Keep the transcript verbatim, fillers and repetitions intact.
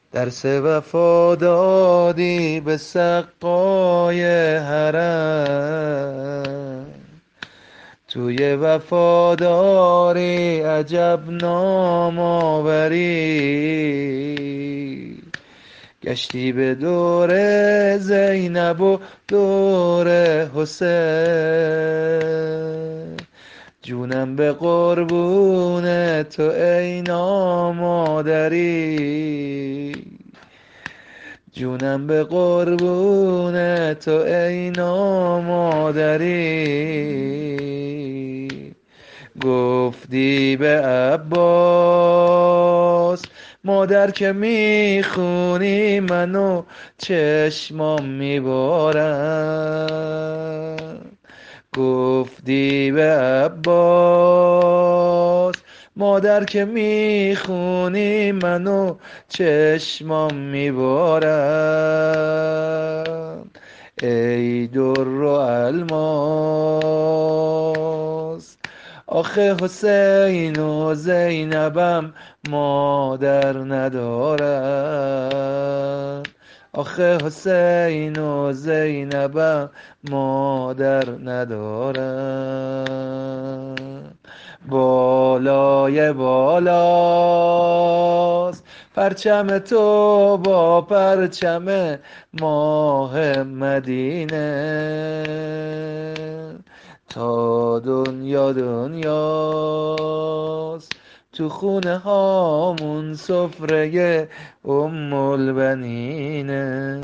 درس وفا دادی به سقای حرم، توی وفاداری عجب نام آوری. گشتی به دور زینب و دور حسین، جونم به قربون تو ای نامادری. جونم به قربون تو ای نامادری. گفتی به عباس مادر که میخونی منو چشمام میبارم. گفتی به عباس مادر که میخونی منو چشمام میبارم. ای در و الماس، آخه حسین و زینبم مادر ندارن. آخه حسین و زینبم مادر ندارن. بالای بالاست پرچم تو با پرچم ماه مدینه، تا دنیا دنیاست تو خونه هامون سفره ام البنینه.